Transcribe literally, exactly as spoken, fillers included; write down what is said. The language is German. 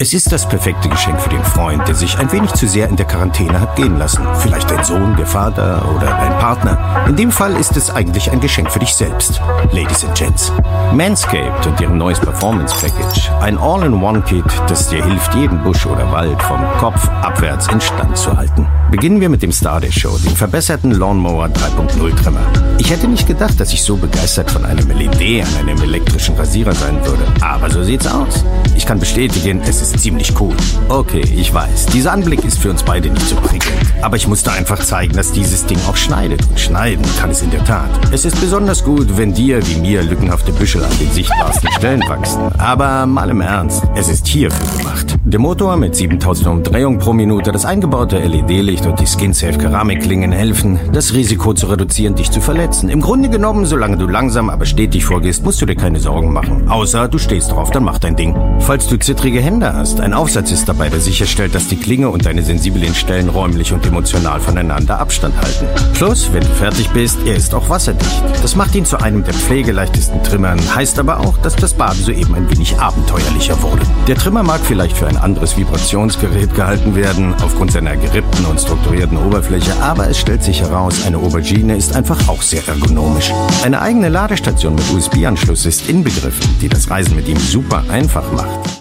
Es ist das perfekte Geschenk für den Freund, der sich ein wenig zu sehr in der Quarantäne hat gehen lassen. Vielleicht dein Sohn, der Vater oder dein Partner. In dem Fall ist es eigentlich ein Geschenk für dich selbst. Ladies and Gents. Manscaped und deren neues Performance Package. Ein All-in-One-Kit, das dir hilft, jeden Busch oder Wald vom Kopf abwärts instand zu halten. Beginnen wir mit dem Star der Show, dem verbesserten Lawnmower drei Punkt null Trimmer. Ich hätte nicht gedacht, dass ich so begeistert von einem L E D an einem elektrischen Rasierer sein würde. Aber so sieht's aus. Ich kann bestätigen, es ist ziemlich cool. Okay, ich weiß, dieser Anblick ist für uns beide nicht so prickelnd. Aber ich musste einfach zeigen, dass dieses Ding auch schneidet. Und schneiden kann es in der Tat. Es ist besonders gut, wenn dir, wie mir, lückenhafte Büschel an den sichtbarsten Stellen wachsen. Aber mal im Ernst, es ist hierfür gemacht. Der Motor mit siebentausend Umdrehungen pro Minute, das eingebaute L E D-Licht und die Skin-Safe-Keramikklingen helfen, das Risiko zu reduzieren, dich zu verletzen. Im Grunde genommen, solange du langsam, aber stetig vorgehst, musst du dir keine Sorgen machen. Außer du stehst drauf, dann mach dein Ding. Falls du zittrige Hände hast, ein Aufsatz ist dabei, der sicherstellt, dass die Klinge und deine sensiblen Stellen räumlich und emotional voneinander Abstand halten. Plus, wenn du fertig bist, er ist auch wasserdicht. Das macht ihn zu einem der pflegeleichtesten Trimmern, heißt aber auch, dass das Baden soeben ein wenig abenteuerlicher wurde. Der Trimmer mag vielleicht für ein anderes Vibrationsgerät gehalten werden, aufgrund seiner gerippten und strukturierten Oberfläche, aber es stellt sich heraus, eine Aubergine ist einfach auch sehr ergonomisch. Eine eigene Ladestation mit U S B-Anschluss ist inbegriffen, die das Reisen mit ihm super einfach macht.